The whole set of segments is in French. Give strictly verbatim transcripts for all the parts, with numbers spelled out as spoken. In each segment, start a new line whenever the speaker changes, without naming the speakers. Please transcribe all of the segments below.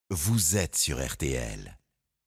Vous êtes sur R T L.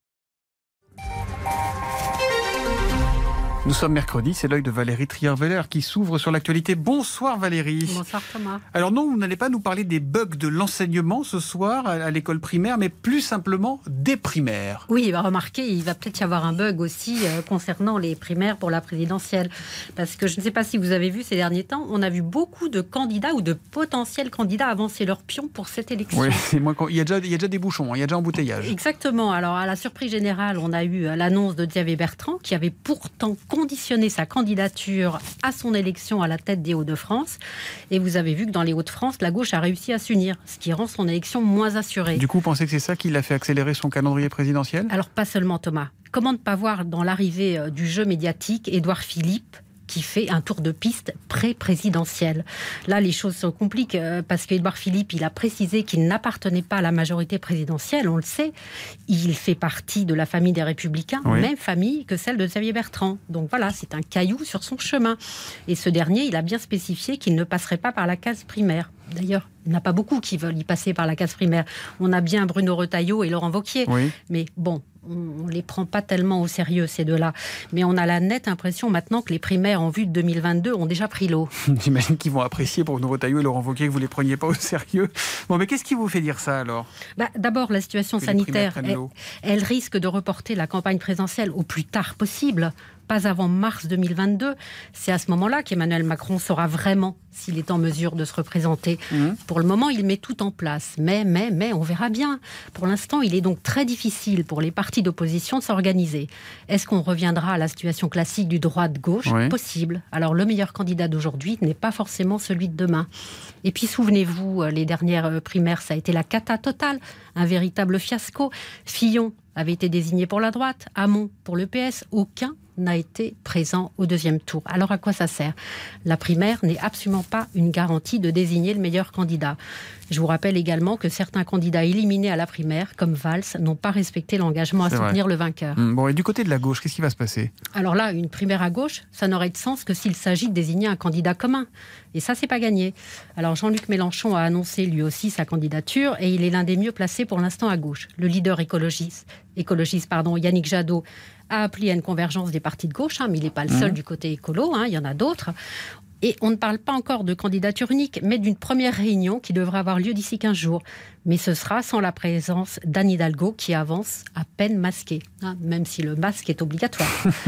Nous sommes mercredi, c'est l'œil de Valérie Trierweiler qui s'ouvre sur l'actualité. Bonsoir Valérie.
Bonsoir Thomas.
Alors non, vous n'allez pas nous parler des bugs de l'enseignement ce soir à l'école primaire, mais plus simplement des primaires.
Oui, bah remarquez, il va peut-être y avoir un bug aussi euh, concernant les primaires pour la présidentielle. Parce que je ne sais pas si vous avez vu ces derniers temps, on a vu beaucoup de candidats ou de potentiels candidats avancer leur pion pour cette élection.
Oui, c'est moins... il, y a déjà, il y a déjà des bouchons, il y a déjà embouteillage.
Exactement. Alors à la surprise générale, on a eu l'annonce de Xavier Bertrand qui avait pourtant conditionner sa candidature à son élection à la tête des Hauts-de-France. Et vous avez vu que dans les Hauts-de-France, la gauche a réussi à s'unir, ce qui rend son élection moins assurée.
Du coup, vous pensez que c'est ça qui l'a fait accélérer son calendrier présidentiel ?
Alors, pas seulement Thomas. Comment ne pas voir dans l'arrivée du jeu médiatique Édouard Philippe qui fait un tour de piste pré-présidentiel. Là, les choses se compliquent parce qu'Édouard Philippe, il a précisé qu'il n'appartenait pas à la majorité présidentielle, on le sait. Il fait partie de la famille des Républicains,
oui.
Même famille que celle de Xavier Bertrand. Donc voilà, c'est un caillou sur son chemin. Et ce dernier, il a bien spécifié qu'il ne passerait pas par la case primaire. D'ailleurs, il n'y en a pas beaucoup qui veulent y passer par la case primaire. On a bien Bruno Retailleau et Laurent Wauquiez. Oui. Mais bon, on ne les prend pas tellement au sérieux, ces deux-là. Mais on a la nette impression maintenant que les primaires en vue de deux mille vingt-deux ont déjà pris l'eau.
J'imagine qu'ils vont apprécier Bruno Retailleau et Laurent Wauquiez que vous ne les preniez pas au sérieux. Bon, mais qu'est-ce qui vous fait dire ça alors ?
bah, D'abord, la situation sanitaire, elle, elle risque de reporter la campagne présidentielle au plus tard possible. Pas avant mars deux mille vingt-deux. C'est à ce moment-là qu'Emmanuel Macron saura vraiment s'il est en mesure de se représenter. Mmh. Pour le moment, il met tout en place. Mais, mais, mais, on verra bien. Pour l'instant, il est donc très difficile pour les partis d'opposition de s'organiser. Est-ce qu'on reviendra à la situation classique du droite-gauche ? Oui. Possible. Alors, le meilleur candidat d'aujourd'hui n'est pas forcément celui de demain. Et puis, souvenez-vous, les dernières primaires, ça a été la cata totale. Un véritable fiasco. Fillon avait été désigné pour la droite, Hamon pour le P S. Aucun n'a été présent au deuxième tour. Alors à quoi ça sert ? La primaire n'est absolument pas une garantie de désigner le meilleur candidat. Je vous rappelle également que certains candidats éliminés à la primaire, comme Valls, n'ont pas respecté l'engagement à soutenir le vainqueur.
Bon, et du côté de la gauche, qu'est-ce qui va se passer ?
Alors là, une primaire à gauche, ça n'aurait de sens que s'il s'agit de désigner un candidat commun. Et ça, c'est pas gagné. Alors Jean-Luc Mélenchon a annoncé lui aussi sa candidature et il est l'un des mieux placés pour l'instant à gauche. Le leader écologiste, écologiste pardon, Yannick Jadot, a appelé à une convergence des partis de gauche, hein, mais il n'est pas le seul mmh. du côté écolo, hein, il y en a d'autres. Et on ne parle pas encore de candidature unique, mais d'une première réunion qui devrait avoir lieu d'ici quinze jours. Mais ce sera sans la présence d'Anne Hidalgo qui avance à peine masquée, hein, même si le masque est obligatoire.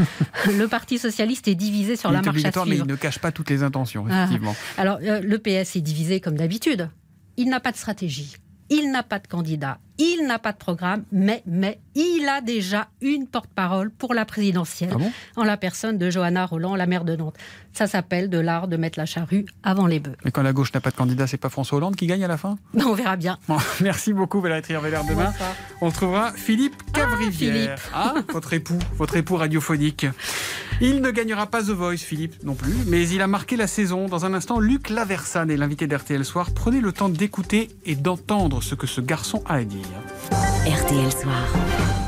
Le Parti socialiste est divisé sur
il
la
est
marche à suivre.
Mais il ne cache pas toutes les intentions, effectivement.
Ah, alors, euh, le P S est divisé comme d'habitude. Il n'a pas de stratégie. Il n'a pas de candidat, il n'a pas de programme, mais, mais il a déjà une porte-parole pour la présidentielle,
ah bon
en la personne de Johanna Rolland, la maire de Nantes. Ça s'appelle de l'art de mettre la charrue avant les bœufs.
Mais quand la gauche n'a pas de candidat, c'est pas François Hollande qui gagne à la fin ?
On verra bien.
Bon, merci beaucoup Valérie Trierweiler. Demain, Bonsoir. On retrouvera Philippe Cavrivière. Ah, Philippe. Ah, votre époux, votre époux radiophonique. Il ne gagnera pas The Voice, Philippe, non plus, mais il a marqué la saison. Dans un instant, Luc Laversane est l'invité d'R T L Soir. Prenez le temps d'écouter et d'entendre ce que ce garçon a à dire.
R T L Soir.